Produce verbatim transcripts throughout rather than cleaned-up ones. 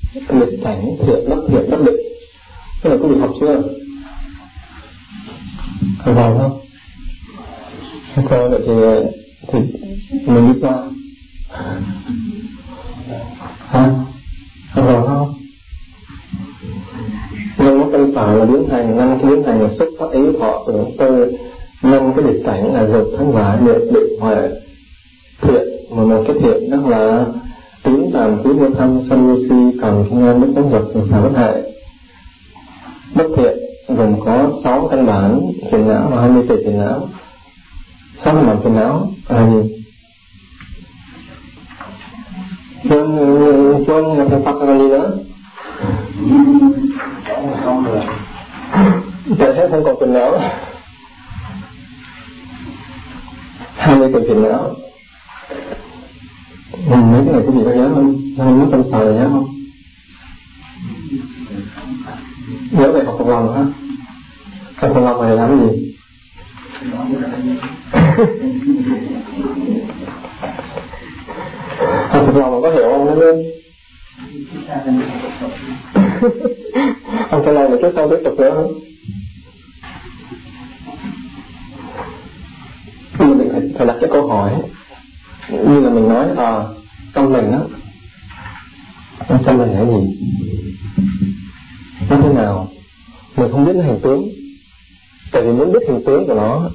nghịch cảnh, thiện, bất thiện, bất định. Cái này quý vị học chưa? Học vào không? Không có vậy thì, thì mình đi qua. Hả? Học vào không? Năm cái tâm sở là biến thành, năm cái biến thành là xúc phát ý thọ tưởng tư, năm cái nghịch cảnh là dục thắng vải, niệm định huệ. Thiện mà một cái thiện đó là tín tàm quý vô thâm sân vô si cần kinh an bất tánh vật xả bất hại. Bất thiện gồm có sáu căn bản phiền não và hai mươi tỷ phiền não. Sáu căn bản phiền não là gì? Chuông chuông là thằng Phật là gì nữa? Tại thế không còn phiền não. Hai mươi tỷ phiền não. Ừ, mấy cái này quý vị có nhớ không? Năm mất tâm sở nhớ không? Nhớ về học Phật lòng hả? Học Phật lòng này làm gì? Học Phật lòng có hiểu không? Nó lên ông trả lời một chút sau tiếp tục nữa không? Nhưng mà mình phải, phải đặt cái câu hỏi như là mình nói à, tâm mình á, tâm mình là gì? Nó thế nào? Mình không biết nó hình tướng. Tại vì muốn biết hình tướng của nó,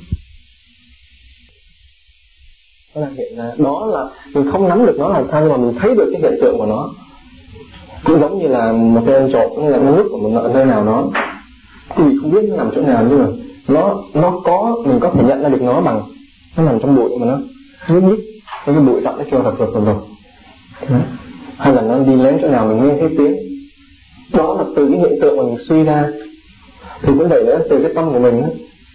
nó đang hiện ra. Đó là mình không nắm được nó là sao, nhưng mà mình thấy được cái hiện tượng của nó. Cũng giống như là một cái ăn trộm, nó là nó núp ở một nơi nào đó, quý vị không biết nó nằm chỗ nào, nhưng mà nó nó có, mình có thể nhận ra được nó bằng nó nằm trong bụi mà nó nhúc nhích, cái bụi rậm nó kêu rập rập rập rập. Hay là nó đi lén chỗ nào mình nghe thấy tiếng. Đó là từ cái hiện tượng mà mình suy ra. Thì cũng vậy nữa, từ cái tâm của mình á.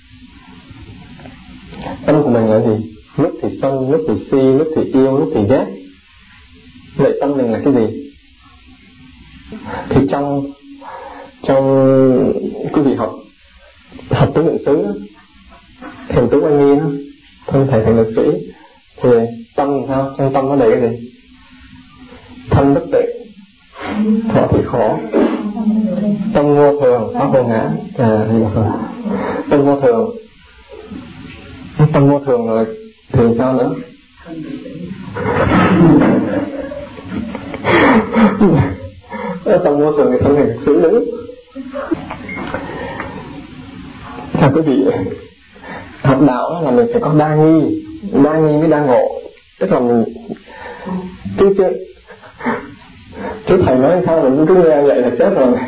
Tâm của mình là gì? Lúc thì sân, lúc thì si, lúc thì yêu, lúc thì ghét. Vậy tâm mình là cái gì? Thì trong trong quý vị học học tứ niệm xứ đó, thiền tứ oai nghi đó, thân thể thành lực sĩ, thì tâm sao? Trong tâm nó đầy cái gì? Thân bất tịnh, thọ thì khổ, tâm vô thường, pháp vô ngã. À, tâm vô thường, tâm vô thường rồi thì sao nữa? Tâm vô thường thì thân hình xử đứng. Theo quý vị, học đạo là mình phải có đa nghi, đa nghi mới đa ngộ. Tức là mình chứ chứ chứ thầy nói sao mình cứ nghe vậy là chết rồi.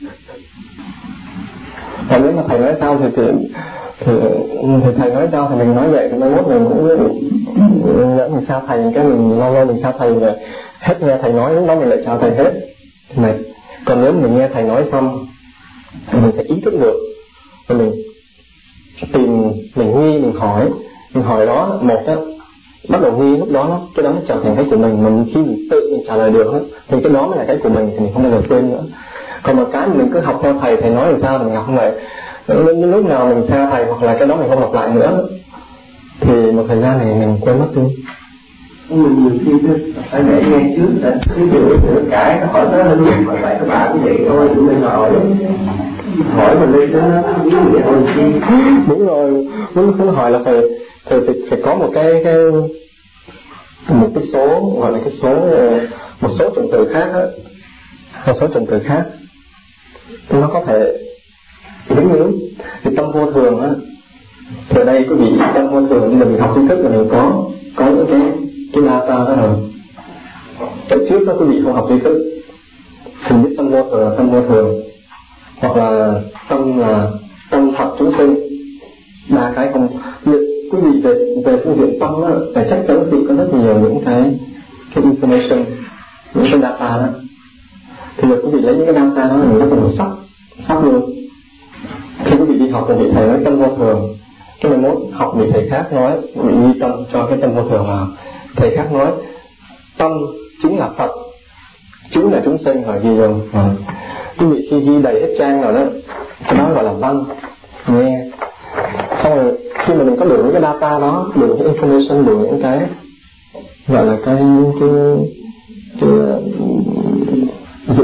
Và nếu mà thầy nói sao thì thì, thì, thì thầy nói sao thì mình nói vậy, thì mai mốt mình cũng nhớ mình xa thầy, cái mình lâu lâu mình xa thầy rồi hết nghe thầy nói, lúc đó mình lại chào thầy hết mệt. Còn nếu mình nghe thầy nói xong thì mình phải ý thức được, rồi mình tìm, mình nghi, mình hỏi, mình hỏi đó một á, bắt đầu nghi, lúc đó nó cái đó nó trở thành cái của mình. Mình khi mình tự mình trả lời được á, thì cái đó mới là cái của mình, thì mình không bao giờ quên nữa. Còn một cái mình cứ học theo thầy, thầy nói làm sao thì mình học không vậy. Đến lúc nào mình xa thầy hoặc là cái đó mình không học lại nữa thì một thời gian này mình quên mất đi. Mình nhiều khi phải để nghe trước, cái điều sửa cãi, nó hỏi nó lên liền, hỏi lại các bạn cũng vậy thôi, tụi mình hỏi hỏi mình lên cho nó ý nghĩa thôi chi. Đúng rồi, muốn muốn hỏi là phải phải phải, phải có một cái cái một cái số, gọi là cái số một số trùng từ khác á, một số trùng từ khác nó có thể đúng đúng. Thì tâm vô thường á, từ đây quý vị tâm vô thường mình học tri thức là mình có có những cái cái data đó rồi. Tại trước đó quý vị không học tri thức thì biết tâm vô thường là tâm vô thường, hoặc là tâm là tâm thật chúng sinh, ba cái không. Quý vị về về phương diện tâm đó, là chắc chắn quý vị có rất nhiều những cái cái information, những cái data đó. Thì giờ quý vị lấy những cái data đó mình bắt đầu sắp sắp luôn. Khi quý vị đi học thì vị thầy nói tâm vô thường, cái mai mốt học vị thầy khác nói vị ghi tâm cho cái tâm vô thường vào. Thầy khác nói tâm chính là Phật, chúng là chúng sinh, rồi ghi rồi. À, quý vị khi ghi đầy hết trang rồi đó, cái đó gọi là văn nghe. Xong rồi khi mà mình có đủ những cái data đó, đủ những information, đủ những cái gọi là cái cái, cái, cái dữ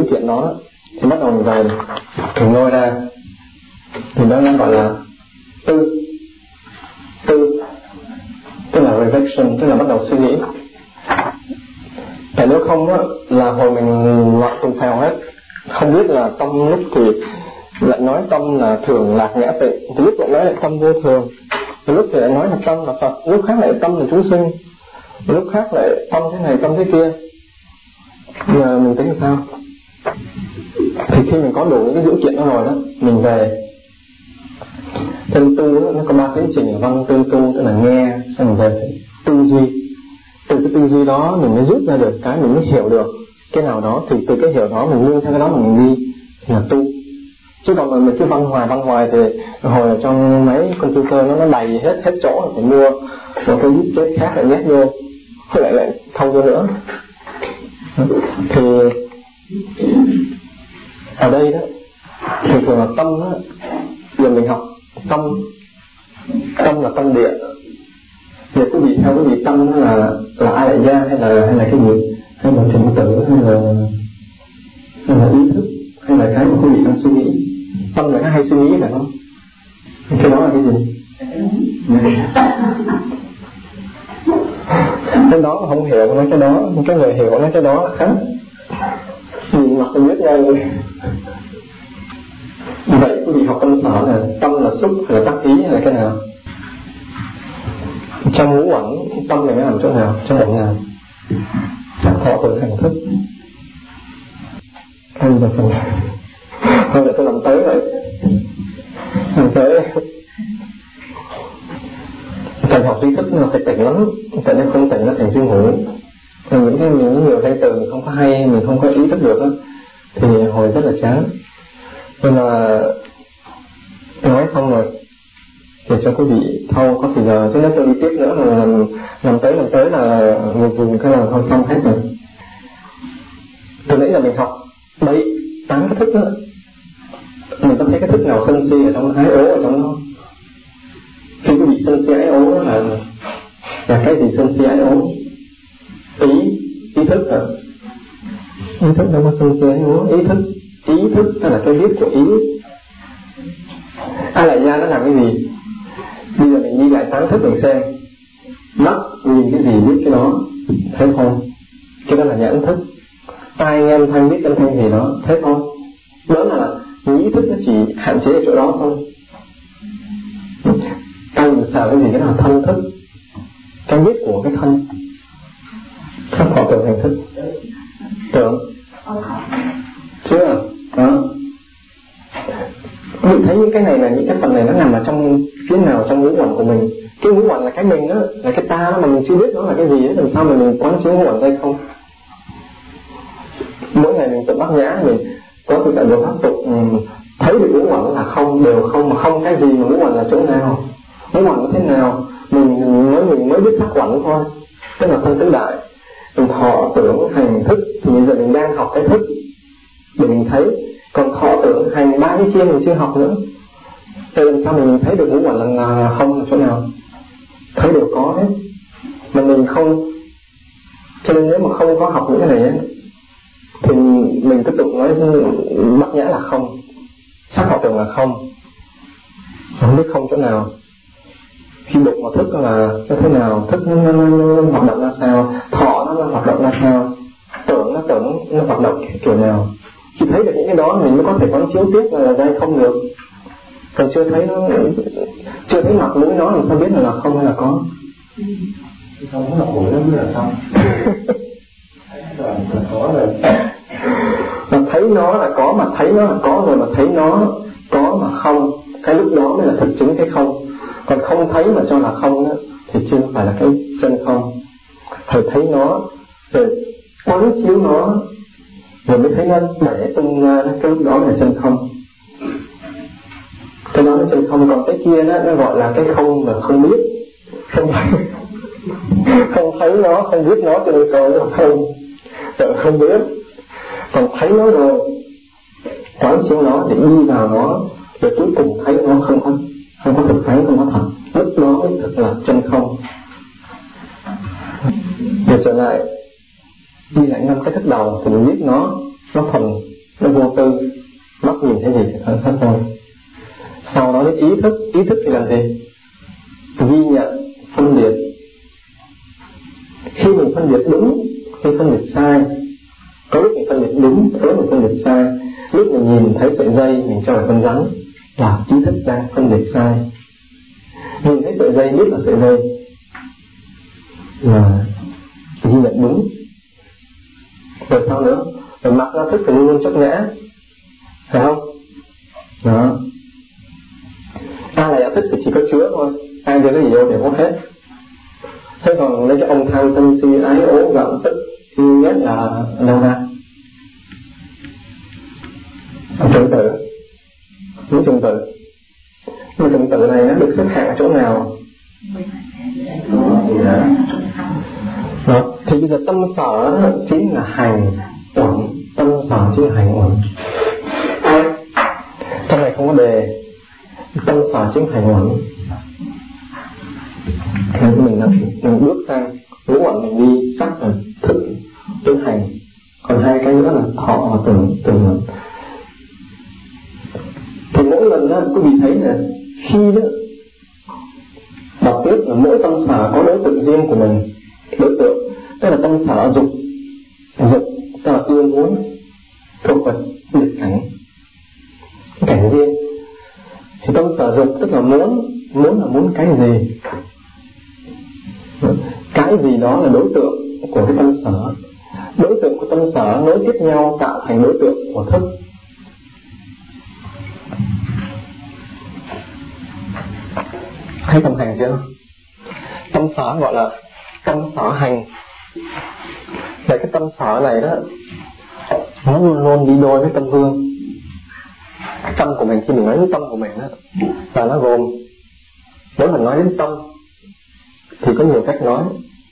chuyện đó, đó thì bắt đầu mình về mình ngồi ra thì đó nó gọi là tư tư tức là reflection, tức là bắt đầu suy nghĩ. Tại nếu không á, là hồi mình loạn tùng phèo hết, không biết là tâm lúc thì lại nói tâm là thường lạc ngã tịnh, thì lúc lại nói lại tâm vô thường, thì lúc thì lại nói là tâm là Phật, lúc khác lại tâm là chúng sinh, lúc khác lại tâm thế này tâm thế kia. Giờ mình tính làm sao? Thì khi mình có đủ những cái dữ kiện đó rồi đó, mình về chân tu đó, nó có ba tiến trình: văn tư tu, tức là nghe, xong mình về tư duy. Từ cái tư duy đó mình mới rút ra được cái, mình mới hiểu được cái nào đó, thì từ cái hiểu đó mình nương theo cái đó mà mình đi thì là tu. Chứ còn mà mình cứ văn hoài văn hoài thì hồi ở trong máy computer nó nó đầy hết hết chỗ, phải mua một cái dít kết khác lại nhét vô, lại lại không vô nữa. Thì ở đây đó thường thường là tâm đó, giờ mình học tâm, tâm là tâm địa. Giờ quý vị theo quý vị tâm đó là là ai lại gia hay là hay là cái gì, hay là trình tự, hay là hay là ý thức, hay là cái mà quý vị đang suy nghĩ. Tâm là cái hay suy nghĩ phải không? Cái đó là cái gì? Cái đó mà không hiểu nói cái đó, cái người hiểu nói cái đó là khác. Nhìn mặt mình biết ngay. Vậy quý vị học tâm sở là tâm là xúc hay là tác ý hay là cái nào? Trong ngũ uẩn tâm này nó nằm chỗ nào? Trong uẩn nào? Sắc thọ tưởng hành thức. Anh là phần thôi để tôi làm tới vậy. Làm tới cần học trí thức nó phải tỉnh lắm, tại nếu không tỉnh nó thành suy ngủ. Những cái những nhiều danh từ mình không có hay, mình không có ý thức được đó, thì hồi rất là chán. Nên là nói xong rồi để cho quý vị thâu có thời giờ, chứ nếu tôi đi tiếp nữa là làm, làm tới làm tới là vùng vùng cái là thôi xong hết rồi. Từ nãy là mình học bảy tám cái thức đó, mình có thấy cái thức nào sân si ở trong ái ố ở trong nó? Khi quý vị sân si ái ố đó là là cái gì sân si ái ố? Ý, ý thức hả? Ý thức đâu có sân si ái ố, ý thức, ý thức tức là cái biết của ý. A lại gia nó làm cái gì? Bây giờ mình đi lại tám thức mình xem, mắt nhìn cái gì biết cái đó, thấy không? Cái đó là nhãn thức. Tai nghe âm thanh biết âm thanh gì đó, thấy không? Đó là ý thức, nó chỉ hạn chế ở chỗ đó thôi. Tay mình sờ cái gì, cái đó là thân thức, cái biết của cái thân. Sắc thọ tưởng hành thức. Tưởng chưa? Đó. Mình thấy những cái này là những cái phần này nó nằm ở trong cái nào trong ngũ uẩn của mình. Cái ngũ uẩn là cái mình đó, là cái ta đó, mà mình chưa biết nó là cái gì đó, làm sao mà mình quán chiếu ngũ uẩn đây không? Mỗi ngày mình tự bát nhã, mình có thực tại được pháp tục, thấy được ngũ uẩn là không, đều không, mà không cái gì mà ngũ uẩn là chỗ nào, ngũ uẩn là thế nào, mình mới mình mới biết sắc uẩn thôi, tức là phân tứ đại. Mình thọ tưởng hành thức thì bây giờ mình đang học cái thức để mình thấy, còn thọ tưởng hành ba cái kia mình chưa học nữa. Thì làm sao mình thấy được ngũ uẩn là không là chỗ nào? Thấy đều có hết, mà mình không. Cho nên nếu mà không có học những cái này ấy, thì mình tiếp tục nói bát nhã là không, sắc thọ tưởng là không, không biết không chỗ nào. Khi đụng vào thức là cái thế nào, thức nó, nó, nó, nó hoạt động ra sao, thọ nó, nó hoạt động ra sao, tưởng nó tưởng nó hoạt động kiểu nào. Khi thấy được những cái đó mình mới có thể quán chiếu tiếp là đây không được. Còn chưa thấy nó, chưa thấy mặt mũi nó, làm sao biết là, là không hay là có? Không có mặt mũi nó mới là không. Có rồi. Mà thấy nó là có, mà thấy nó là có rồi, mà thấy nó có mà không, cái lúc đó mới là thực chứng cái không. Còn không thấy mà cho là không đó, thì chưa phải là cái chân không. Phải thấy nó rồi quán chiếu nó rồi mới thấy nó bẻ tung ra, cái lúc đó là chân không. Cái đó là chân không. Còn cái kia đó, nó gọi là cái không mà không biết, không không thấy nó, không biết nó, cho nên gọi là không, tự không biết. Còn thấy nó rồi quán chiếu nó để đi vào nó, rồi cuối cùng thấy nó không có, không có thực thấy, không có thật, lúc đó mới thực là chân không. Để trở lại đi lại năm cái thức đầu thì mình biết nó nó thuần phân biệt đúng, ớ mình phân biệt sai. Lúc mình nhìn thấy sợi dây mình cho là con rắn, là ý thức đang phân biệt sai. Nhìn thấy sợi dây biết là sợi dây, là ghi nhận đúng. Rồi sao nữa? Rồi mặc ra thức thì luôn luôn chấp ngã, phải không? Đó. Ai là nhận thức thì chỉ có chứa thôi, ai đưa cái gì vô thì hốt hết. Thế còn lấy cái ông tham sân si ái ố giận tức yêu ghét là đâu ra? Trật tự, những trật tự. Nhưng trật tự này nó được xếp hạng ở chỗ nào? Đó. Thì bây giờ tâm sở chính là hành uẩn, tâm sở chính là hành uẩn. Trong này không có đề, tâm sở chính hành uẩn. Thì mình, mình bước sang ngũ uẩn mình đi sắc là thức đến hành, còn hai cái nữa là thọ và tưởng tưởng. Thì mỗi lần đó quý vị thấy là khi đó đọc tiếp là mỗi tâm sở có đối tượng riêng của mình. Đối tượng tức là tâm sở dục, dục tức là yêu muốn, thuộc về biệt cảnh, cảnh riêng. Thì tâm sở dục tức là muốn, muốn là muốn cái gì, cái gì đó là đối tượng của cái tâm sở. Đối tượng của tâm sở nối tiếp nhau tạo thành đối tượng của thức. Thấy tâm hành chưa? Tâm sở gọi là tâm sở hành. Để cái tâm sở này đó, nó luôn luôn đi đôi với tâm vương. Tâm của mình, khi mình nói đến tâm của mình đó, là nó gồm, mỗi lần nói đến tâm thì có nhiều cách nói.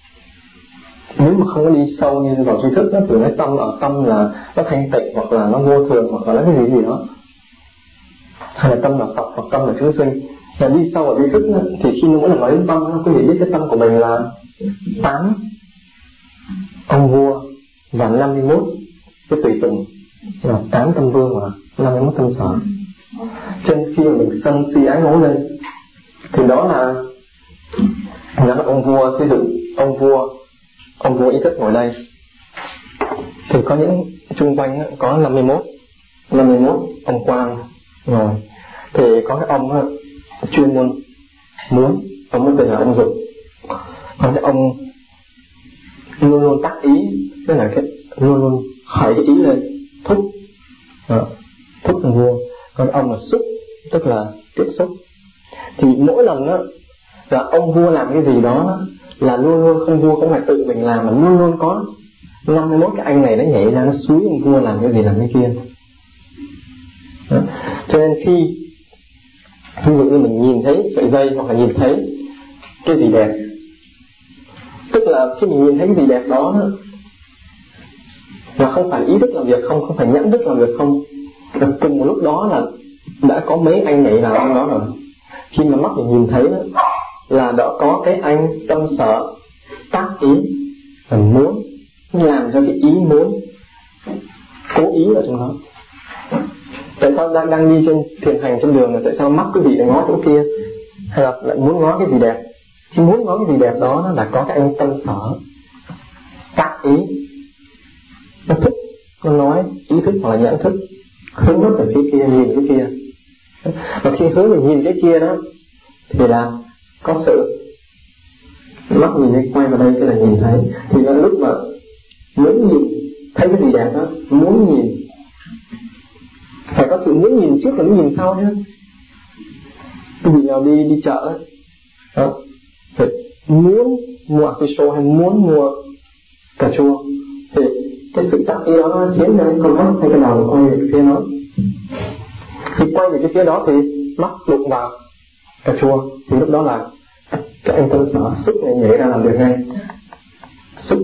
Nếu mà không có đi sâu như vào tri thức đó, thì nói tâm ở tâm là nó thanh tịnh, hoặc là nó vô thường, hoặc là nó cái gì gì đó, hay là tâm là Phật, hoặc tâm là chúng sinh. Và đi sâu vào tri thức đó, thì khi mỗi lần nói đến tâm, quý vị biết cái tâm của mình là tám ông vua và năm mươi mốt cái tùy tùng, là tám tâm vương và năm mươi mốt tâm sở. Cho nên khi mà mình sân si ái ngố lên thì đó là đó là ông vua. Ví dụ ông vua ông vua ý thức ngồi đây thì có những chung quanh có năm mươi mốt ông quan ngồi, thì có cái ông chuyên môn muốn, ông mới tên là ông dục. Còn cái ông luôn luôn tác ý, tức là cái luôn luôn khởi cái ý lên, thúc đó, thúc ông vua. Còn ông là xúc, tức là tiếp xúc. Thì mỗi lần đó là ông vua làm cái gì đó là luôn luôn không vua không phải tự mình làm, mà luôn luôn có năm mươi mốt cái anh này nó nhảy ra, nó xúi ông vua làm cái gì làm cái kia đó. Cho nên khi ví dụ như mình nhìn thấy sợi dây, hoặc là nhìn thấy cái gì đẹp, tức là khi mình nhìn thấy cái gì đẹp đó, đó là không phải ý thức làm việc không, không phải nhãn thức làm việc không, là cùng một lúc đó là đã có mấy anh nhảy vào trong đó rồi. Khi mà mắt mình nhìn thấy đó, là đã có cái anh tâm sở tác ý và muốn làm cho cái ý muốn cố ý ở trong đó. Tại sao đang, đang đi trên thiền hành trên đường là tại sao mắt quý vị lại ngó chỗ kia, hay là lại muốn ngó cái gì đẹp? Khi muốn ngó cái gì đẹp đó, nó là có cái anh tâm sở tác ý, nó thích, nó nói ý thức hoặc là nhãn thức hướng mắt về phía kia, nhìn cái kia. Và khi hướng mình nhìn cái kia đó thì là có sự mắt nhìn đây, quay vào đây cái là nhìn thấy. Thì là lúc mà muốn nhìn thấy cái gì đẹp đó, muốn nhìn phải có sự muốn nhìn trước là muốn nhìn sau nhé. Cái gì nào đi đi chợ đó, đó phải muốn mua artichoke hay muốn mua cà chua, thì cái sự tác ý đó nó khiến cho con mắt hay cái đầu quay về phía nó. Khi quay về cái phía đó thì mắt đụng vào cà chua, thì lúc đó là cái anh tâm sở xúc này nhảy ra làm việc ngay. Xúc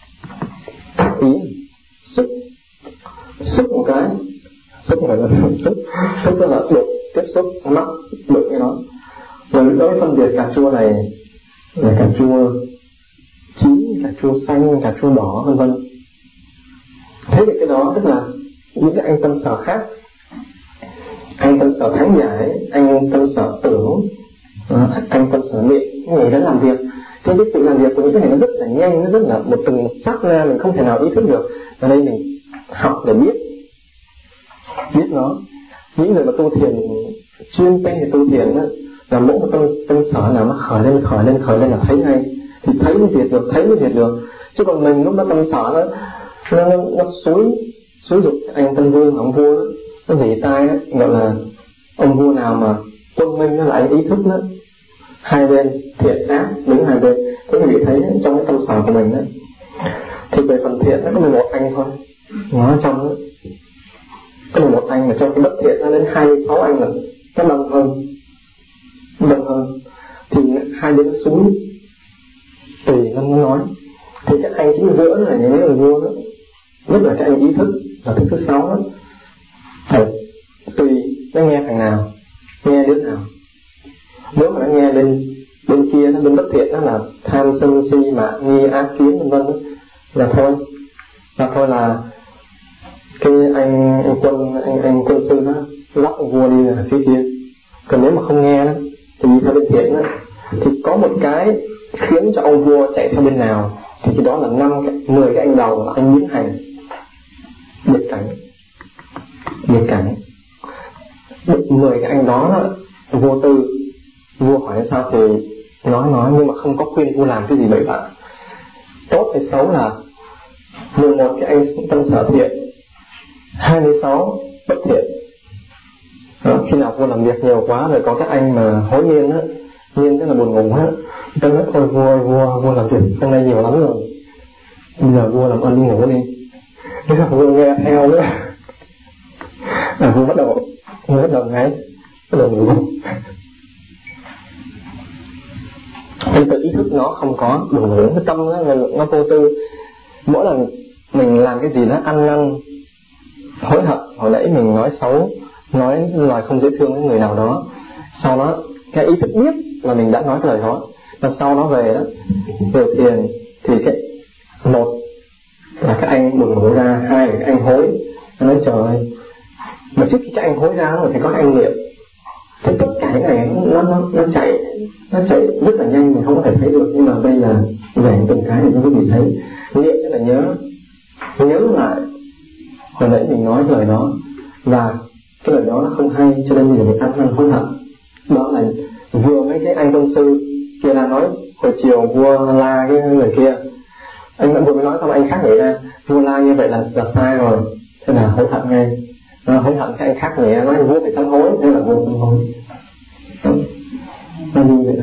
tác ý, xúc xúc một cái, xúc phải là xúc xúc đó là đụng, tiếp xúc mắt đụng cái đó. Rồi lúc đó phân biệt cà chua này là cà chua chín, cà chua xanh, cà chua đỏ vân vân. Thế thì cái đó tức là những cái anh tâm sở khác, anh tâm sở thắng giải, anh tâm sở tưởng, anh tâm sở niệm, người đã làm việc. Thế cái sự làm việc của những cái này nó rất là nhanh, nó rất là một từng một sát na mình không thể nào ý thức được. Ở đây mình học để biết biết nó. Những người mà tu thiền chuyên tâm về tu thiền á, là mỗi một tâm tâm sở nào nó khởi lên khởi lên khởi lên là thấy ngay, thì thấy mới diệt được, thấy mới diệt được. Chứ còn mình lúc đó tâm sở nó nó nó, nó xúi xúi dục anh Tân Vương, ông vua đó, nó dỉ tai đó, gọi là ông vua nào mà quân minh, nó là anh ý thức đó, hai bên thiện ác đứng hai bên. Thế quý vị thấy trong cái tâm sở của mình đó, thì về phần thiện nó có mười một anh thôi, nó ở trong đó có mười một anh, mà trong cái bất thiện nó đến hai mươi sáu anh là nó đông hơn, đông hơn. Thì hai bên nó xuống tùy nó nói. Thì cái anh chính giữa là những mấy người vua đó, nhất là cái anh ý thức là thức thứ sáu đó, phải tùy nó nghe thằng nào, nghe đứa nào. Nếu mà nó nghe bên bên kia, nó bên bất thiện, đó là tham sân si mạng nghi ác kiến vân vân, là thôi là thôi là cái anh anh quân anh anh quân sư đó dắt ông vua đi là phía kia. Còn nếu mà không nghe đó thì đi theo bên thiện đó, thì có một cái khiến cho ông vua chạy theo bên nào, thì cái đó là năm mười cái anh đầu là anh biến hành biệt cảnh biệt cảnh mười cái anh đó, đó vô tư. Vua hỏi sao thì nói nói nhưng mà không có khuyên vua làm cái gì bậy bạ. Tốt hay xấu là mười một cái anh tâm sở thiện, hai mươi sáu bất thiện. Đó, khi nào vua làm việc nhiều quá rồi có các anh mà hối nhiên á, nhiên rất là buồn ngủ á, ta nói thôi vua vua vua làm việc hôm nay nhiều lắm rồi, bây giờ vua làm ơn đi ngủ đi. Thế là vua nghe theo nữa, à, vua bắt đầu vua bắt đầu ngáy, bắt đầu ngủ. Nên tự ý thức nó không có buồn ngủ, cái tâm nó, nó vô tư. Mỗi lần mình làm cái gì đó ăn năn hối hận, hồi nãy mình nói xấu, nói lời không dễ thương với người nào đó, sau đó cái ý thức biết là mình đã nói cái lời đó, và sau đó về đó về thiền thì cái một là các anh buồn ngủ ra, hai là các anh hối. Nó nói trời ơi, mà trước khi các anh hối ra thì có các anh niệm. Thì tất cả những cái này nó nó nó chạy nó chạy rất là nhanh, mình không có thể thấy được, nhưng mà đây là về từng cái để cho quý vị thấy. Niệm tức là nhớ nhớ lại hồi nãy mình nói cái lời đó, và cái lời đó nó không hay, cho nên bây giờ mình ăn năn hối hận. Đó là vừa mấy cái anh công sư kia là nói hồi chiều vua la cái người kia, anh vẫn vừa mới nói xong anh khác nghĩ ra vua la như vậy là là sai rồi, thế là hối hận ngay. Nó hối hận cái anh khác nghĩ ra nói vua phải sám hối, thế là vua sám hối. Nó như vậy đó.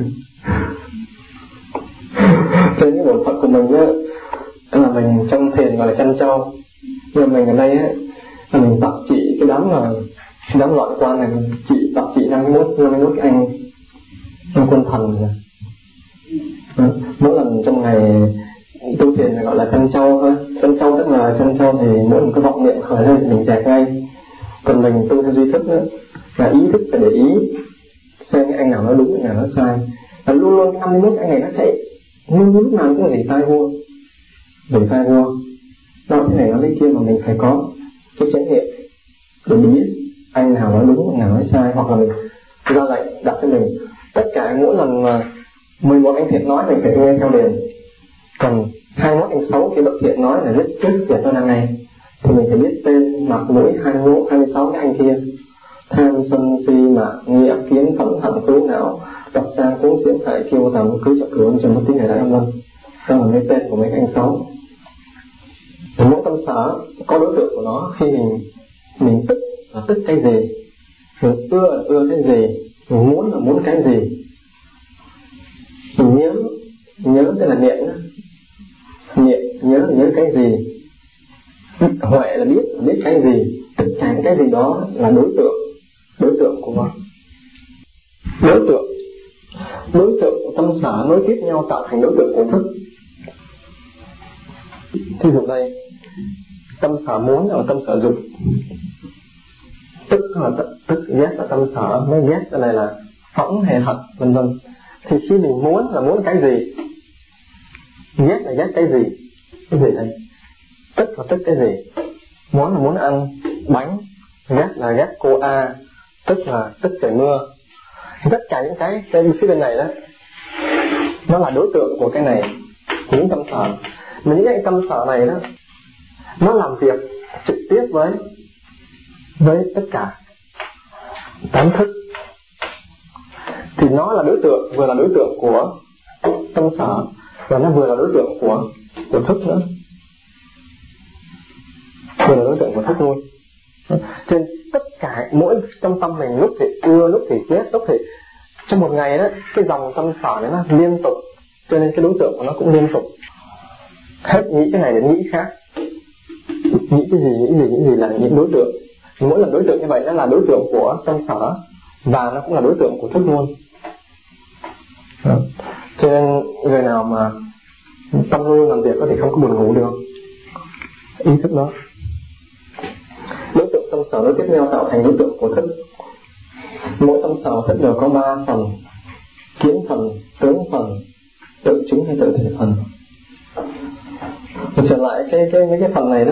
Trên cái bổn phận của mình á, là mình trong thiền gọi là chăn trâu, nhưng mà mình ở đây á là mình tập trị cái đám là cái đám loại quan này, mình trị tập trị năm mươi mốt cái anh anh quân thần rồi. Đó. Mỗi lần trong ngày tu thiền gọi là chăn trâu thôi. Chăn trâu tức là chăn trâu thì mỗi một cái vọng niệm khởi lên thì mình dẹp ngay. Còn mình tu theo duy thức đó, là ý thức phải để ý xem cái anh nào nó đúng, cái nào nó sai. Và luôn luôn năm mươi mốt anh này nó chạy, luôn lúc nào cũng rỉ tai vua, rỉ tai vua. Đó, cái này nó lấy kia mà mình phải có cái chánh niệm để biết anh nào nói đúng, anh nào nói sai, hoặc là mình ra lệnh đặt cho mình. Tất cả mỗi lần mà mười một anh thiện nói mình phải nghe theo liền. Còn hai mươi mốt anh xấu kia bất thiện nói là rất trước việc nó đang ngày, thì mình phải biết tên, mặt mũi hai mươi mốt, hai mươi sáu cái anh kia. Tham sân si mạng nghi ác kiến phẫn hận thú não tập sang cuốn xiển hại kiêu tầm cứ chọc cửa trong bất tín ngày đại âm vân. Đó là mấy tên của mấy cái anh xấu. Thì mỗi tâm sở có đối tượng của nó. Khi mình mình tức là tức cái gì, mình ưa là ưa cái gì, mình muốn là muốn cái gì. Mình nhớ nhớ tức là niệm đó. Niệm nhớ là nhớ cái gì, huệ là biết là biết cái gì. Tất cả cái gì đó là đối tượng, đối tượng của nó. Đối tượng đối tượng của tâm sở nối tiếp nhau tạo thành đối tượng của thức. Thí dụ đây, tâm sở muốn là tâm sở dục, tức là tức ghét là tâm sở, mới ghét cái này là phẫn hay hận vân vân. Thì khi mình muốn là muốn cái gì, ghét là ghét cái gì, cái gì đây, tức là tức cái gì, muốn là muốn ăn bánh, ghét là ghét cô A, tức là tức trời mưa. Tất cả những cái trên phía bên này đó, nó là đối tượng của cái này, của những tâm sở. Mà những cái tâm sở này đó, nó làm việc trực tiếp với với tất cả tám thức, thì nó là đối tượng, vừa là đối tượng của tâm sở và nó vừa là đối tượng của của thức nữa, vừa là đối tượng của thức luôn. Trên tất cả mỗi trong tâm mình lúc thì ưa, lúc thì ghét, lúc thì trong một ngày đó cái dòng tâm sở này nó liên tục, cho nên cái đối tượng của nó cũng liên tục, hết nghĩ cái này đến nghĩ khác, nghĩ cái gì nghĩ gì nghĩ gì là những đối tượng. Mỗi lần đối tượng như vậy nó là đối tượng của tâm sở và nó cũng là đối tượng của thức luôn. Cho nên người nào mà tâm luôn làm việc thì không có buồn ngủ được, ý thức đó. Đối tượng tâm sở nối tiếp nhau tạo thành đối tượng của thức. Mỗi tâm sở thức đều có ba phần: kiến phần, tướng phần, tự chứng hay tự thể phần. Trở lại cái cái mấy cái phần này đó,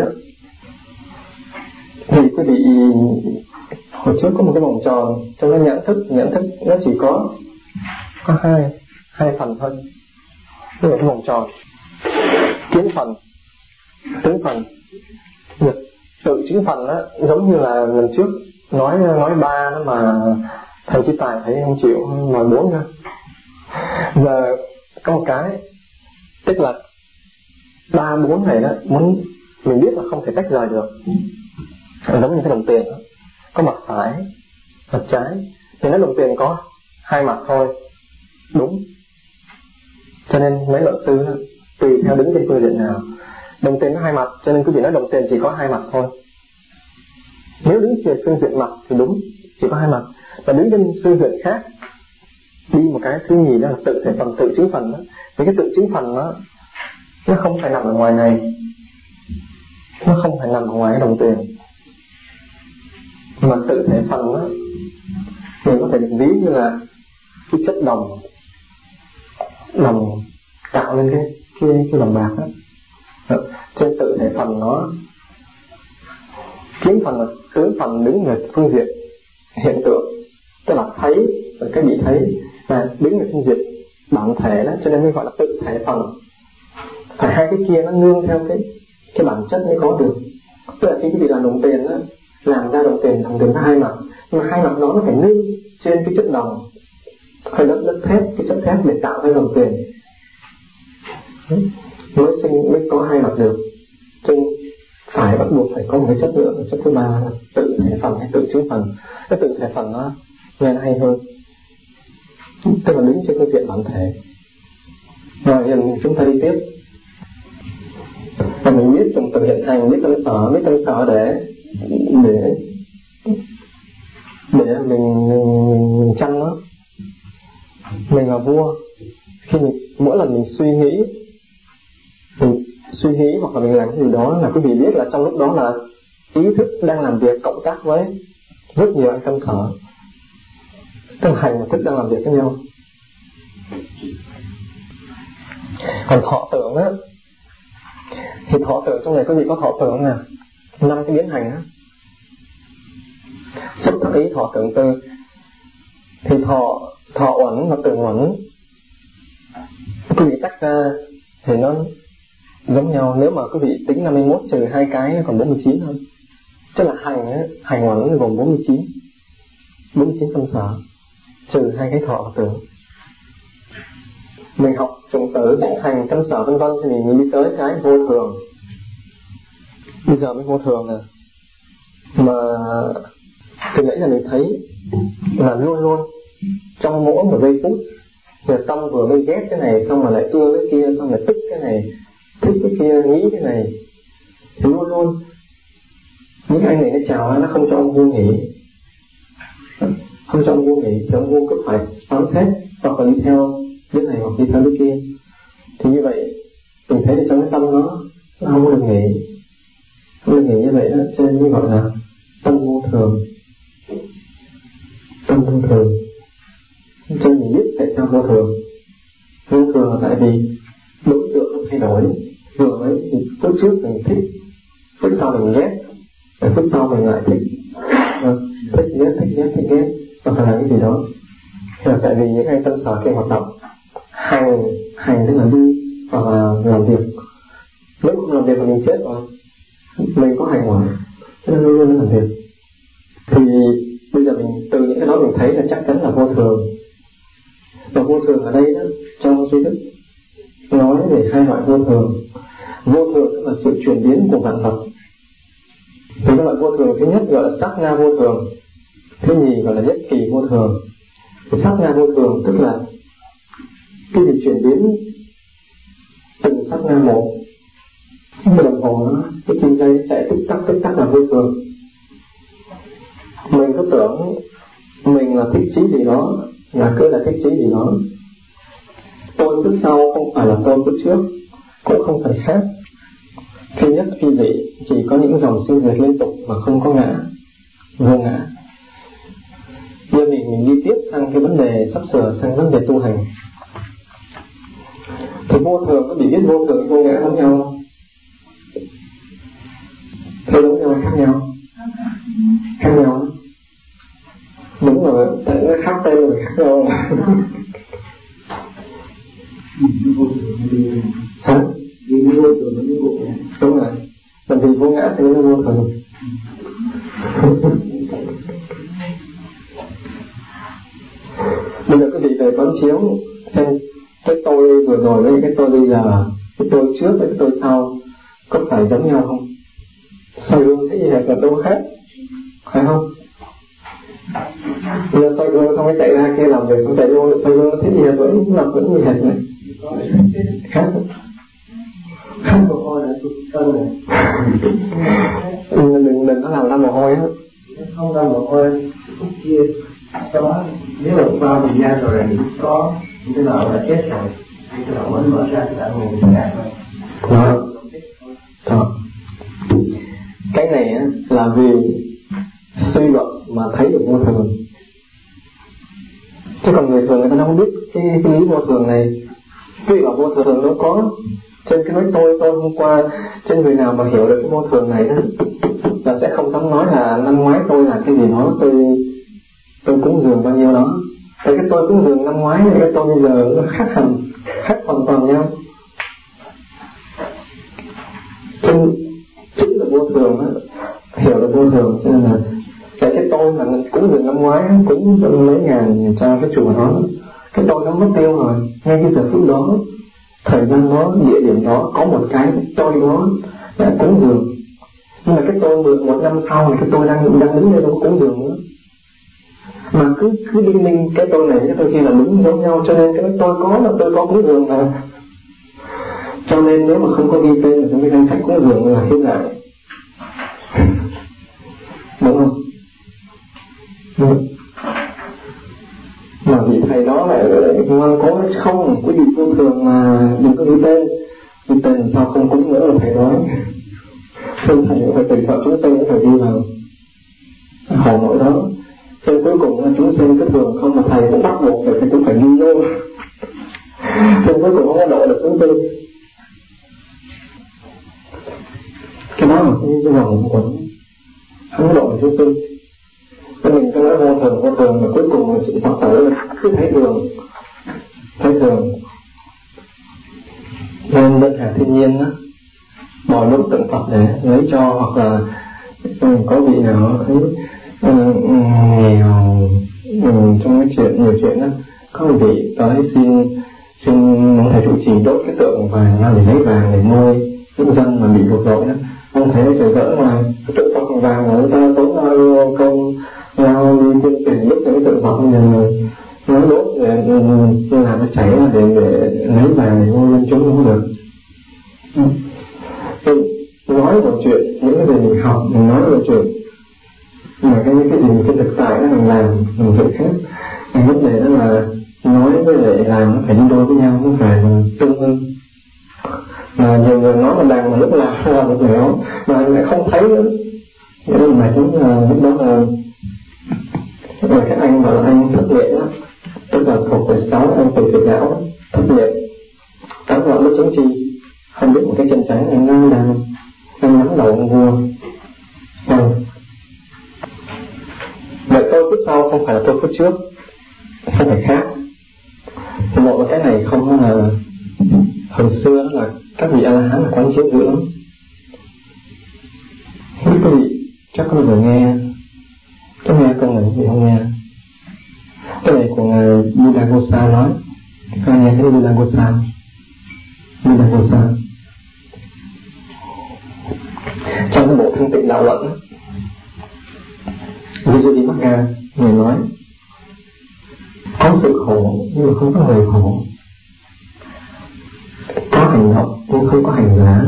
thì quý vị hồi trước có một cái vòng tròn trong cái nhãn thức, nhãn thức nó chỉ có có hai hai phần thôi, cái một cái vòng tròn, kiến phần, tướng phần, tự chứng phần đó, giống như là lần trước nói nói ba đó mà thầy Chí Tài thấy không chịu nói bốn nữa. Giờ có một cái, tức là ba bốn này đó, muốn mình biết là không thể tách rời được, giống như cái đồng tiền đó, có mặt phải, mặt trái, thì nói đồng tiền có hai mặt thôi, đúng. Cho nên mấy luận sư đó, tùy theo đứng trên phương diện nào, đồng tiền có hai mặt, cho nên quý vị nói đồng tiền chỉ có hai mặt thôi. Nếu đứng trên phương diện mặt thì đúng, chỉ có hai mặt. Và đứng trên phương diện khác, đi một cái thứ nhì đó là tự thể phần, tự chứng phần đó. Thì cái tự chứng phần đó, nó không phải nằm ở ngoài này, nó không phải nằm ở ngoài cái đồng tiền, mà tự thể phần đó mình có thể được ví như là cái chất đồng, đồng tạo lên cái cái cái đồng bạc đó. Trên tự thể phần nó, kiến phần là tướng phần đứng về phương diện hiện tượng, tức là thấy và cái bị thấy, và đứng về phương diện bản thể đó, cho nên mới gọi là tự thể phần. Phải hai cái kia nó nương theo cái cái bản chất mới có được. Tức là khi quý vị làm đồng tiền đó, làm ra đồng tiền, đồng tiền có hai mặt, nhưng mà hai mặt đó nó phải nương trên cái chất đồng, phải đất đất thép, cái chất thép để tạo ra đồng tiền mới sinh, mới có hai mặt được. Cho nên phải bắt buộc phải có một cái chất nữa, chất thứ ba là tự thể phần hay tự chứng phần. Cái tự thể phần nó nghe nó hay hơn, tức là đứng trên phương diện bản thể. Rồi hiện chúng ta đi tiếp, và mình biết trong từ hiện hành, biết tâm sở, biết tâm sở để để để mình mình, mình chăn nó. Mình là vua, khi mình mỗi lần mình suy nghĩ, mình suy nghĩ hoặc là mình làm cái gì đó, là quý vị biết là trong lúc đó là ý thức đang làm việc cộng tác với rất nhiều anh tâm sở, tức là hành và thức đang làm việc với nhau. Còn thọ tưởng á, thì thọ tưởng trong này quý vị có thọ tưởng nè, năm cái biến hành á, xúc tác ý thọ tưởng tư, thì thọ thọ uẩn và tưởng uẩn quý vị tách ra thì nó giống nhau. Nếu mà quý vị tính năm mươi mốt trừ hai cái còn bốn mươi chín thôi, tức là hành á, hành uẩn gồm bốn mươi chín, bốn mươi chín tâm sở trừ hai cái thọ và tưởng. Mình học trùng tử, hành, tâm sở vân vân thì mình đi tới cái vô thường. Bây giờ mới vô thường nè, mà từ nãy giờ mình thấy là luôn luôn trong mỗi một giây phút, người tâm vừa mới ghét cái này, xong mà lại ưa cái kia, xong lại tức cái này, thích cái kia, nghĩ cái này, thì luôn luôn những anh này nó chào nó không cho ông vua nghỉ, không cho ông vua nghỉ, thì ông vua cứ phải phán xét hoặc là đi theo đứa này hoặc đi theo đứa kia. Thì như vậy mình thấy là trong cái tâm nó nó không được nghỉ, không được nghỉ như vậy đó, cho nên mới gọi là tâm vô thường, tâm vô thường. Cho nên mình biết tại sao vô thường. Vô thường là tại vì đối tượng nó thay đổi. Vừa mới thì phút trước mình thích, phút sau mình ghét, rồi phút sau mình lại thích, thích ghét, thích ghét, thích ghét, và phải làm cái gì đó. Là tại vì những anh tâm sở kia hoạt động, hành, hành tức là đi hoặc là làm việc. Nếu không làm việc thì mình chết rồi. mình có hành ngoại cho nên luôn luôn làm việc. Thì bây giờ mình từ những cái đó mình thấy là chắc chắn là vô thường. Và vô thường ở đây đó, trong duy thức nói về hai loại vô thường. Vô thường tức là sự chuyển biến của vạn vật. Thì cái loại vô thường thứ nhất gọi là sát na vô thường, thứ nhì gọi là nhất kỳ vô thường. Thì sát na vô thường tức là cái việc chuyển biến từng sát na một. Cái đồng hồ nó, cái kim dây chạy tích tắc tích tắc là vô thường. Mình cứ tưởng mình là thích trí gì đó, là cứ là thích trí gì đó. Tôi phút sau không phải là tôi phút trước, cũng không phải khác. Phi nhất phi dị, chỉ có những dòng sinh diệt liên tục mà không có ngã, vô ngã. Giờ mình mình đi tiếp sang cái vấn đề sắp sửa sang vấn đề tu hành. Thì vô thường có bị biết vô thường vô ngã giống nhau không? Thế giống nhau khác nhau? Khác nhau. Đúng rồi, tại nó khác tên rồi khác nhau. Hả? Vì vô thường nó vô ngã. Đúng rồi, mình vì vô ngã thì nó vô thường. Bây giờ quý vị về quán chiếu xem cái tôi vừa rồi với cái tôi bây giờ, cái tôi trước với cái tôi sau có phải giống nhau không? Soi gương thấy gì hệt là tôi khác, phải không? Bây giờ soi gương không có chạy ra kia làm việc, không chạy vô soi gương thấy gì hệt vẫn là vẫn như hệt này. Khác khác mồ hôi là tôi này. Đừng đừng có làm ra mồ hôi á. Không ra mồ hôi lúc kia đó, nếu mà qua thời gian rồi là có những cái nào đã chết rồi, những cái nào mới mở ra thì đã ngồi khác rồi. Đó. Đó. Cái này á, là vì suy luận mà thấy được vô thường. Chứ còn người thường người ta không biết cái, cái lý vô thường này. Tuy là vô thường nó có trên cái nói tôi tôi hôm qua, trên người nào mà hiểu được cái vô thường này đó là sẽ không dám nói là năm ngoái tôi là cái gì đó tôi tôi cúng dường bao nhiêu đó. Tại cái tôi cúng dường năm ngoái và cái tôi bây giờ nó khác hẳn, khác hoàn toàn nhau. Chính, chính là vô thường đó, hiểu được vô thường, cho nên là tại cái tôi mà mình cúng dường năm ngoái cúng mấy ngàn cho cái chùa đó, cái tôi nó mất tiêu rồi. Ngay cái giờ phút đó, thời gian đó, địa điểm đó có một cái tôi đó đã cúng dường. Nhưng mà cái tôi một, một năm sau thì cái tôi đang đang đứng đây đâu có cúng dường nữa. Mà cứ cứ đinh ninh cái tôi này cái tôi kia là đúng giống nhau, cho nên cái tôi có là tôi có cúng dường mà. Cho nên nếu mà không có ghi tên thì cái danh sách cúng dường là hiếm lại. Đúng không? Đúng. Mà vị thầy đó lại ngoan cố nói không, quý vị vô thường mà đừng có ghi tên. Ghi tên làm sao không cúng nữa là thầy nói. Nên thầy cũng phải tùy theo chúng sinh cũng phải ghi vào hỏi nỗi đó. Cho cuối cùng là chúng sinh cứ thường không mà thầy cũng bắt buộc phải cũng phải ghi vô. Cho cuối cùng không có độ được chúng sinh. Cái đó là cái vòng quẩn không có độ được chúng sinh. Cho mình cứ nói vô thường vô thường mà cuối cùng mình chỉ Phật tử cứ thấy thường, thấy thường. Nên bên hạ thiên nhiên á, mọi lúc tượng Phật để lấy cho, hoặc là có vị nào thấy uh, nghèo um, trong cái chuyện nhiều chuyện đó, có một vị tới xin xin ông thầy trụ trì đốt cái tượng vàng ra để lấy vàng để nuôi những dân mà bị đột lỗi đó. Ông thấy trời giỡn ngoài cái tượng Phật vàng mà người ta tốn bao nhiêu công lao đi tiên tiền lúc cái tượng Phật nhà nó đốt để làm nó chảy ra để, để lấy vàng để nuôi dân chúng không được. Thì nói một chuyện, những cái gì mình học mình nói một chuyện, mà cái cái gì cái thực tại đó mình làm mình chuyện khác. Cái vấn đề đó là nói với lại làm nó phải đi đôi với nhau, không phải là tương ưng. Mà nhiều người nói mà đàn mà lúc làm làm một nẻo mà lại không thấy nữa. Nghĩa là mà chúng là lúc đó là là các anh bảo là anh thất niệm đó, tức là thuộc về sáu anh tùy tuyệt não thất niệm, tám loạn mất chứng chi, không biết một cái chân trắng anh đang đang đang nắm đầu ông vua. À. Vậy tôi phút sau không phải là tôi phút trước, không phải khác. Thì một cái này không là hồi xưa là các vị A La Hán là quán chiếu dữ lắm. chắc có người nghe, có nghe câu này thì không nghe. Cái này của ngài Buddhaghosa nói, có nghe cái Buddhaghosa, Buddhaghosa. Trong cái bộ Thanh Tịnh Đạo Luận, Visuddhimagga người nói có sự khổ nhưng mà không có người khổ, có hành động nhưng không có hành giả,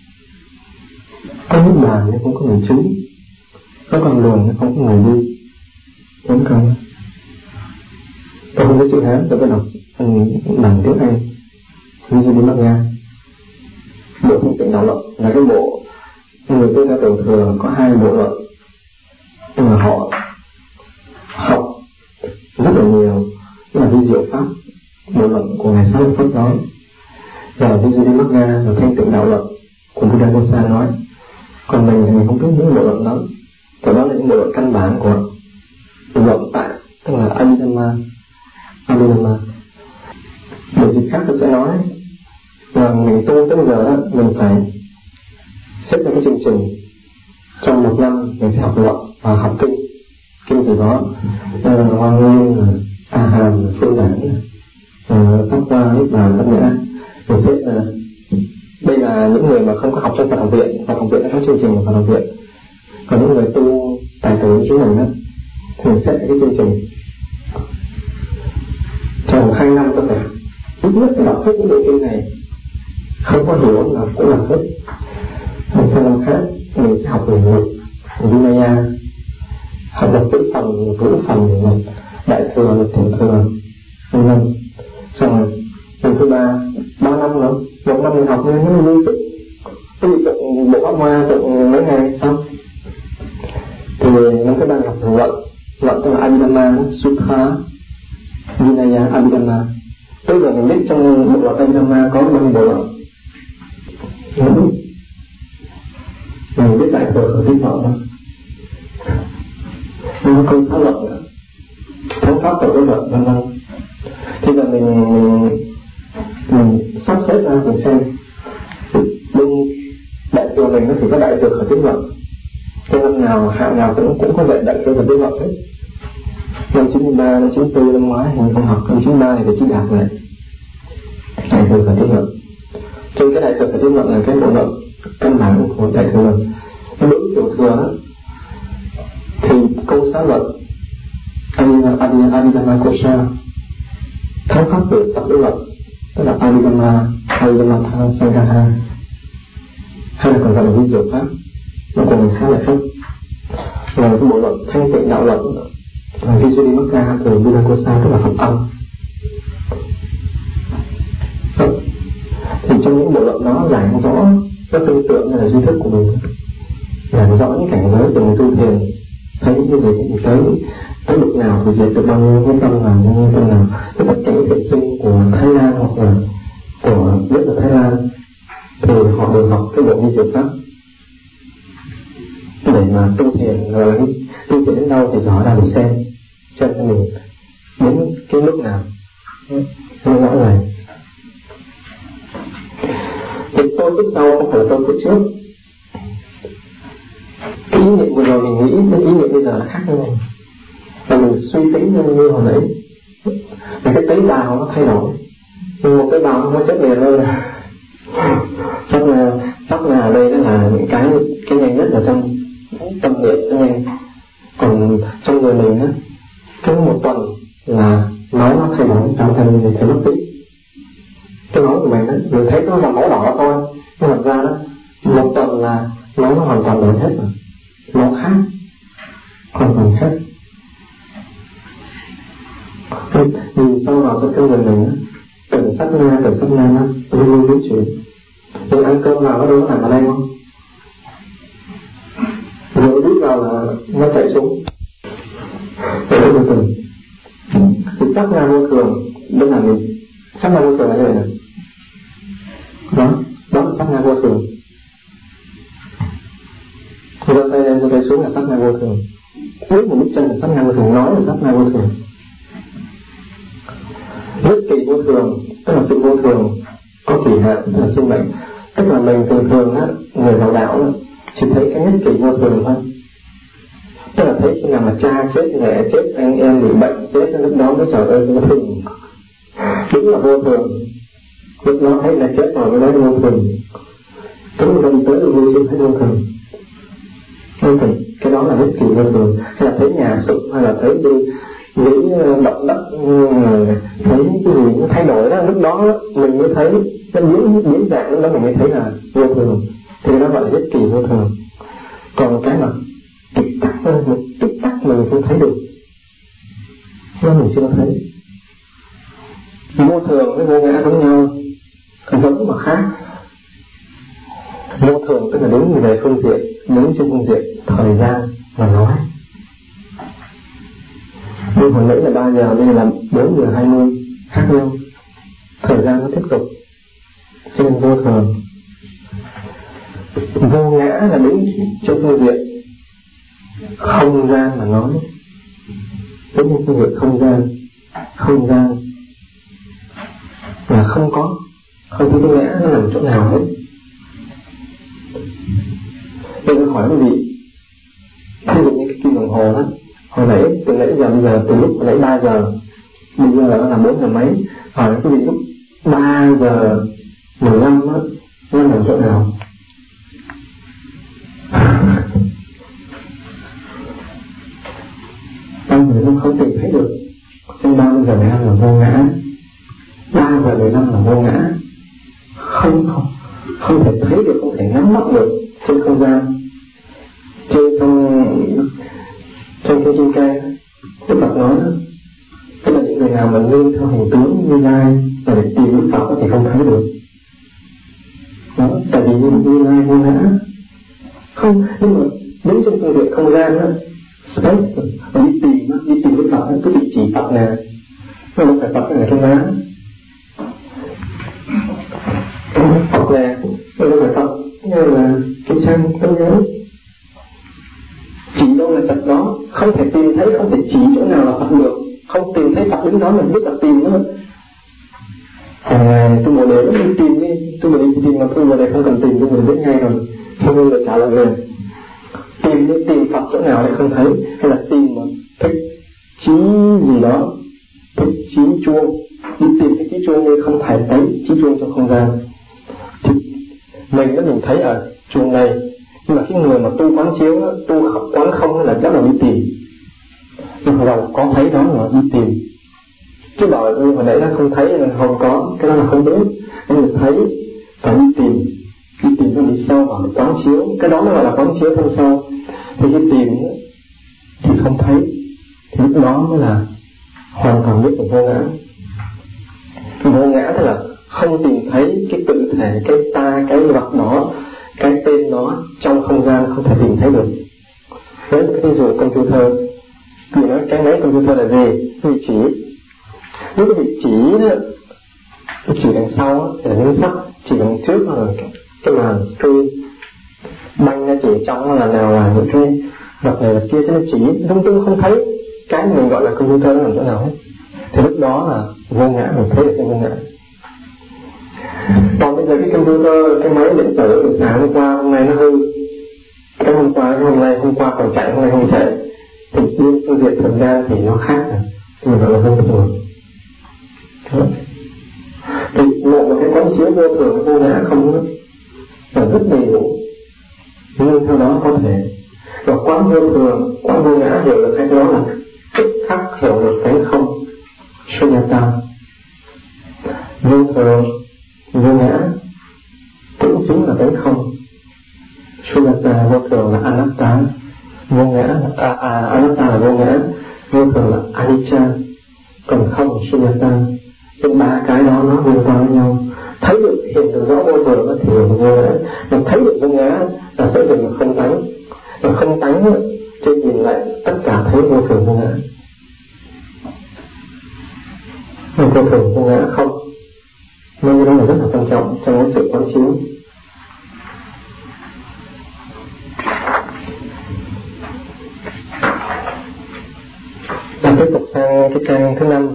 có nước bàn nhưng không có người chứng, có con đường nhưng không có người đi. Đúng không? Tôi không có chữ Hán, tôi có đọc bằng tiếng Anh. Visuddhimagga, bộ Thanh Tịnh Đạo Luận là cái bộ người tôi ta tưởng thường có hai bộ luận, nhưng mà họ học rất là nhiều, là vi diệu pháp. Bộ luận của ngài Xá Lợi Phất nói, và Visuddhimagga là Thanh Tịnh Đạo Luận của Buddhaghosa nói. Còn mình thì mình không biết những bộ luận đó, và đó là những bộ luận căn bản của luận tại, tức là Abhidhamma. Abhidhamma. Bởi vì khác tôi sẽ nói là mình tu tới bây giờ đó, mình phải xếp ra cái chương trình. Trong một năm mình sẽ học luận và học kinh, kinh gì đó, Hoa Nguyên, A Hàm, Phương Đẳng, Pháp Hoa, Niết Bàn, Pháp Nhã. Mình xếp là đây là những người mà không có học trong Phật học viện. Phật học viện đã có chương trình của Phật học viện. Còn những người tu tài tử như chúng mình đó, thì mình xếp cái chương trình. Trong hai năm tôi phải ít nhất phải đọc hết những bộ kinh này, không có hiểu là cũng làm hết. Rồi sang năm khác mình sẽ học về luật Vinaya, học luật tứ phần, ngũ phần, luật đại thừa, luật thượng thừa, vân vân. Xong rồi năm thứ ba, ba năm nữa, một năm mình học nên nó đi tự, tự tụng bộ Pháp Hoa, tụng mấy ngày xong. Thì năm thứ ba mình học luận, luận tức là Abhidhamma, Sutta, Vinaya, Abhidhamma. Tới giờ mình biết trong bộ luận Abhidhamma có bao nhiêu bộ luận? Đúng. Mình biết đại thừa ở tiếp luận đó. Nhưng không có luận nữa, không pháp tổ cái luận vân vân. Thì giờ mình mình mình sắp xếp ra mình xem bên đại thừa mình nó chỉ có đại thừa khởi tiếp luận. Cái năm nào hạng nào cũng cũng có dạy đại thừa khởi tiếp luận hết. Năm chín mươi ba, năm chín mươi tư năm ngoái mình không học, năm chín mươi ba này phải chỉ đạt lại đại thừa khởi tiếp luận. Trên cái đại thừa khởi tiếp luận là cái bộ luận căn bản của đại thừa. Đối với tiểu thừa đó, thì câu xá luận Abhidhamma Kosha thắng pháp về tập đối luận, tức là Abhidhamma, Abhidhamma Sanghaha, hay là còn gọi là vi diệu pháp, nó của mình Xá Lợi Phất. Rồi cái bộ luận Thanh Tịnh Đạo Luận là Visuddhimagga của Buddhaghosa, tức là Phật âm. Thì trong những bộ luận đó giảng rõ các tư tưởng hay là duy thức của mình, giảng rõ những cảnh giới của mình tu thiền, thấy những gì mình tới tới bậc nào thì diệt được bao nhiêu cái tâm nào, bao nhiêu tâm nào, cái tất cả những thiện sinh của Thái Lan hoặc là của nhất là Thái Lan thì họ đều học cái bộ vi diệu pháp để mà tu thiền. Rồi tu thiền đến đâu thì rõ ra để xem xem cho mình đến cái lúc nào nó rõ ràng. Thì tôi phút sau không phải là tôi phút trước. Cái ý niệm vừa rồi mình nghĩ đến ý niệm bây giờ là khác với mình, và mình suy tính như, như hồi nãy là cái tế bào nó thay đổi, nhưng một tế bào nó có chất liền hơn. Chắc là chắc là ở đây đó là những cái cái nhanh nhất là trong tâm niệm nó nhanh. Còn trong người mình á, trong một tuần là máu nó thay đổi trở thành thành bác sĩ. Cái máu của mình á, mình thấy nó là máu đỏ thôi, nhưng thật ra đó một tuần là máu nó hoàn toàn đổi hết rồi, máu khác, hoàn toàn khác. Nhìn sâu vào cái cơ người mình á, từng sát na từng sát na nó luôn luôn biến chuyển. Mình ăn cơm vào nó đâu có nằm ở đây không? Rồi biết vào là nó chạy xuống. Rồi nó từ từ. Thì sát na vô thường, đó là mình sát na vô thường là như vậy nè. Đó, đó là sát na vô thường. Giơ tay lên, giơ tay xuống là sát na vô thường. Bước một bước chân là sát na vô thường, nói là sát na vô thường. Nhất kỳ vô thường, tức là sự vô thường, có kỳ hạn, tức là sinh mệnh. Tức là mình thường thường á, người vào đạo á, chỉ thấy cái nhất kỳ vô thường thôi. Tức là thấy khi nào mà cha chết, mẹ chết, anh em bị bệnh chết, lúc đó mới trời ơi vô thường. Đúng là vô thường. Lúc đó thấy là chết rồi mới nói vô thường. Chúng ta đi tới vô thường thấy vô thường. Vô thường, cái đó là bất kỳ vô thường. Hay là thấy nhà sụp, hay là thấy đi nghĩ động đất, thấy cái gì nó thay đổi đó, lúc đó mình mới thấy nó biến biến dạng, lúc đó mình mới thấy là vô thường. Thì đó gọi là bất kỳ vô thường. Còn cái mà tích tắc thôi, một tích tắc mình không thấy được, nó mình chưa thấy. Vô thường với vô ngã giống nhau, giống mà khác. Vô thường tức là đứng về phương diện, đứng trên phương diện thời gian mà nói. Nhưng hồi nãy là ba giờ, bây giờ là bốn giờ hai mươi, khác nhau. Thời gian nó tiếp tục, cho nên vô thường. Vô ngã là đứng trên phương diện không gian mà nói. Đứng trên phương diện không gian. Không gian là không có, không thấy cái ngã nó nằm chỗ nào hết. Tôi có hỏi quý vị, ví dụ như cái kim đồng hồ đó, hồi nãy từ nãy giờ bây giờ, từ lúc hồi nãy ba giờ, bây giờ là bốn giờ mấy, hỏi quý vị lúc ba giờ mười lăm á, nó nằm chỗ nào? Năm giờ nó không tìm thấy được. Trên ba giờ mười lăm là vô ngã, ba giờ mười lăm là vô ngã, không không không thể thấy được, không thể nắm bắt được trên không gian. Trên trong trong cái kinh cây Đức Phật nói đó, tức là những người nào mà nương theo hình tướng Như Lai và để tìm Đức Phật thì không thấy được. Đó, tại vì Như Lai vô ngã. Không, nhưng mà đứng trong phương diện không gian đó, space, và đi tìm đó, đi tìm Đức Phật, cứ bị chỉ Phật nè, nó không phải Phật ở trong má. Phật nè, nó không phải Phật, như là cái trang tâm nhớ. Chỉ đâu là Phật đó, không thể tìm thấy, không thể chỉ chỗ nào là Phật được, không tìm thấy Phật đứng đó mình biết là tìm nữa. Hàng ngày tôi Bồ Đề nó đi tìm đi, tôi Bồ Đề tìm mà tôi Bồ Đề không cần tìm, tôi Bồ Đề biết ngay rồi. Xong rồi lại trả lời về. Tìm đi, tìm Phật chỗ nào lại không thấy, hay là tìm một thích chí gì đó, thích chí chuông, đi tìm cái chí chuông nhưng không thể thấy chí chuông trong không gian. Thì mình nó mình thấy ở chuông này, nhưng mà cái người mà tu quán chiếu, tu quán không là rất là đi tìm. Nhưng giàu có thấy đó là đi tìm. Chứ bảo như hồi nãy nó không thấy là không có, cái đó là không biết. Nhưng mình thấy và đi tìm, đi tìm nó đi sâu vào quán chiếu, cái đó mới gọi là quán chiếu thân sâu. Thì đi tìm thì không thấy, thì lúc đó mới là hoàn toàn biết được vô ngã. Vô ngã tức là không tìm thấy cái tự thể, cái ta, cái vật đó, cái tên đó trong không gian, không thể tìm thấy được. Với một cái ví dụ computer, vì nói cái máy computer là gì? Vị chỉ. Nếu cái vị chỉ đó, cái chỉ đằng sau đó, thì là miếng sắt, chỉ đằng trước là cái, cái màn screen, banh ra chỉ trong là nào là những cái vật này vật kia, cho nên chỉ lung tung không thấy cái mình gọi là computer nó nằm chỗ nào hết. Thì lúc đó là vô ngã, mình thấy được cái vô ngã. Còn bây giờ cái computer, cái máy điện tử mình xài hôm qua, hôm nay nó hư, cái hôm qua, cái hôm nay, hôm qua còn chạy, hôm nay không chạy, thì bên phương diện thời gian thì nó khác rồi, thì mình gọi là vô thường. Thì một một cái quán chiếu vô thường, vô ngã không đó, là rất đầy đủ, nhưng theo đó có thể. Và quán vô thường, quán vô ngã hiểu được cái đó là tức khắc hiểu được cái không, sunyata. Vô thường, vô ngã cũng chính là cái không. Sunyata, vô thường là anatta, vô ngã à, à, anatta là vô ngã, vô thường là anicca, còn không là sunyata. Cái ba cái đó nó liên quan với nhau. Thấy được hiện được rõ vô thường thì hiểu được vô ngã, mà thấy được vô ngã là sẽ được không tánh, và không tánh trên nhìn lại tất cả thấy vô thường vô ngã. Vô thường vô ngã không, nên đó là rất là quan trọng trong cái sự quán chiếu. Ta tiếp tục sang cái trang thứ năm.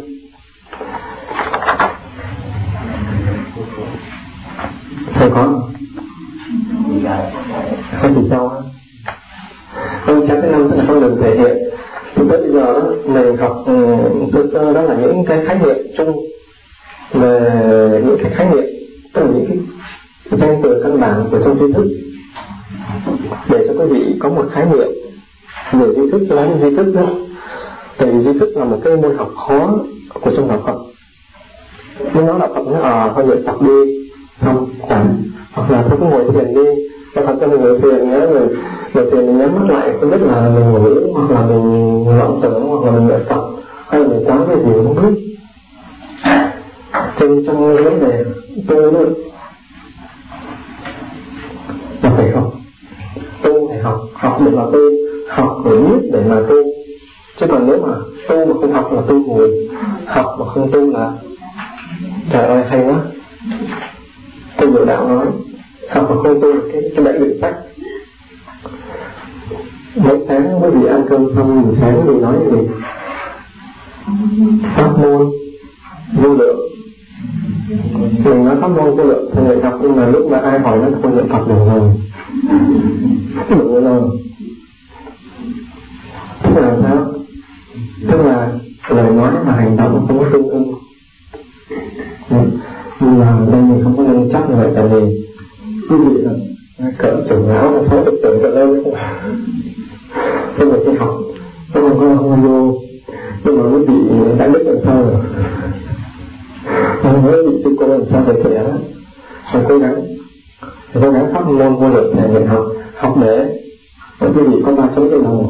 Thầy có không thì sao á? Trang thứ năm tức là con đường thể hiện mình học um, sơ sơ đó là những cái khái niệm chung về những cái khái niệm, tức là những cái danh từ căn bản của trong tri thức, để cho quý vị có một khái niệm về tri thức cho đến tri thức đó. Tại vì tri thức là một cái môn học khó của trong đạo Phật. Nếu nói đạo Phật nói à thôi luyện tập đi xong khoảng, hoặc là thôi cứ ngồi thiền đi. Đạo Phật cho mình ngồi thiền nhé, rồi ngồi thiền mình nhắm mắt lại, không biết là mình ngủ hoặc là mình loạn tưởng hoặc là mình luyện tập hay là mình quá cái gì không biết. Trên trong vấn đề tu nữa là phải học, tu phải học, học để mà tu, học để biết để mà tu. Chứ còn nếu mà tu mà không học là tu mùi, học mà không tu là trời ơi hay quá. Tôi vừa đạo nói học mà không tu là cái, cái bẫy bị tách. Mấy sáng quý vị ăn cơm xong buổi sáng quý vị nói gì? Pháp môn vô lượng. Mình nói pháp môn vô lượng thì người học, nhưng mà lúc mà ai hỏi nó không niệm Phật được rồi. Đủ rồi. Tức là sao? Tức là lời nói và hành động không có tương ưng. Nhưng mà đây mình không có nên chắc như vậy, tại vì quý vị là cỡ trưởng áo là phó thực tưởng trở lên. Thế mà cái học nó không có không có vô, nhưng mà quý vị đã biết làm sao rồi. Mình mới bị sư cô làm sao để trẻ đó. Mình cố gắng Mình cố gắng pháp môn vô lượng để mình học. Học để quý vị có ba chấm trên đầu.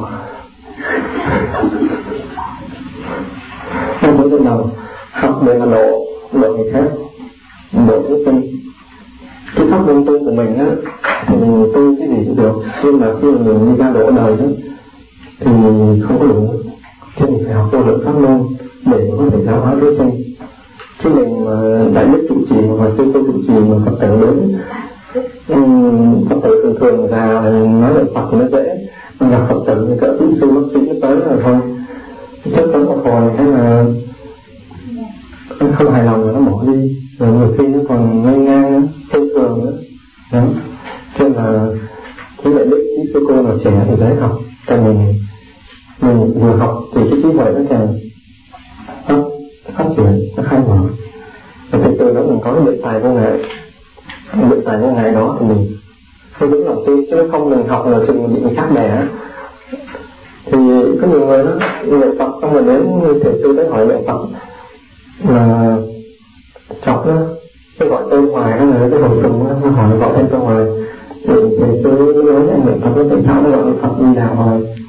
Ba chấm trên đầu. Học để mà độ độ người khác, độ chúng sinh. Cái pháp môn tu của mình á, thì mình tu cái gì cũng được, nhưng mà khi mà mình đi ra độ đời đó thì không có đủ. Cho mình phải học vô lượng pháp môn để có thể giáo hóa chúng sinh. Chứ mình mà đại đức trụ trì hoặc sư cô trụ trì mà Phật tử đến, Phật tử thường thường ra nói lời Phật thì nó dễ, mà gặp Phật tử thì cỡ kỹ sư bác sĩ nó tới rồi thôi, chất vấn một hồi hay là không hài lòng là nó bỏ đi, rồi nhiều khi nó còn ngây ngang thông thường nữa. Đó. Cho nên là cái đại đức kỹ sư cô nào trẻ thì dễ học, còn mình mình vừa học thì cái trí huệ nó càng phát, phát triển, nó khai mở. Và từ từ đó mình có cái biện tài vô ngại, biện tài vô ngại đó thì mình phải vững lòng tin, chứ không mình học là chừng bị người khác đẻ. Thì có nhiều người đó luyện Phật xong rồi đến thiền sư tới hỏi luyện Phật là chọc nó, cái gọi tên hoài đó là cái hồi trùng nó hỏi gọi tên tôi hoài, thì thiền sư nói anh luyện Phật nó tại sao nó gọi Phật đi đạo hoài.